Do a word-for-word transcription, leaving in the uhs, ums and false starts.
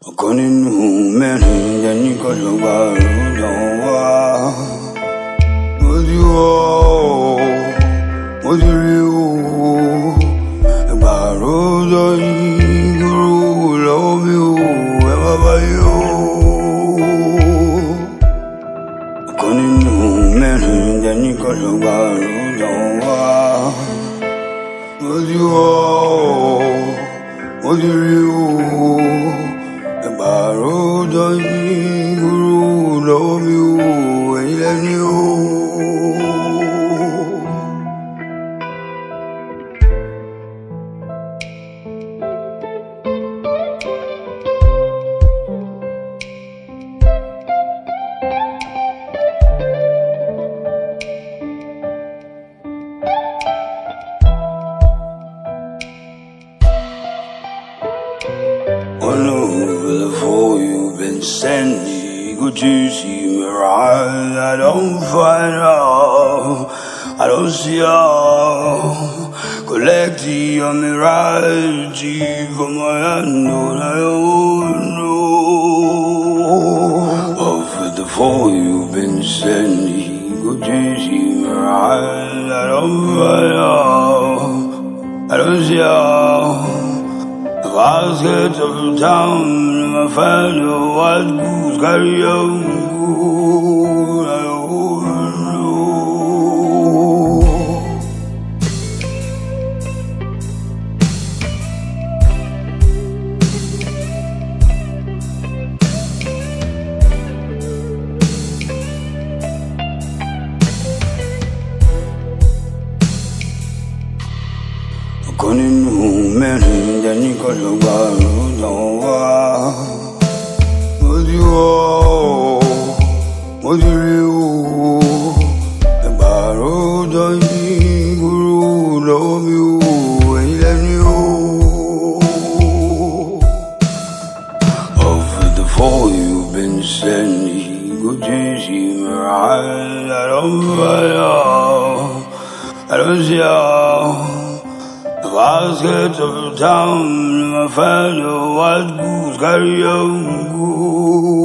Con in human and you got your bar, would you all, would you, a barrow, guru, love you, ever you. Con in human and you got your bar, would you all, would you. Borrow the guru, love you, and you. All over the four you've been sending, good to see me right. I don't find out, I don't see how. Collect your mirage from my hand, I don't know. Of the four you've been sending, good to see me right. I don't find out, I don't see how. If I was scared of town, my father was goose, carry on good, I don't know. Con in human and you got your bar, would you all, would you, a barrow, the guru, love you, and you. Of the four you've been sending, good to see me right. I don't find out, I don't see how. If I was scared of town, my father was goose, carry on good.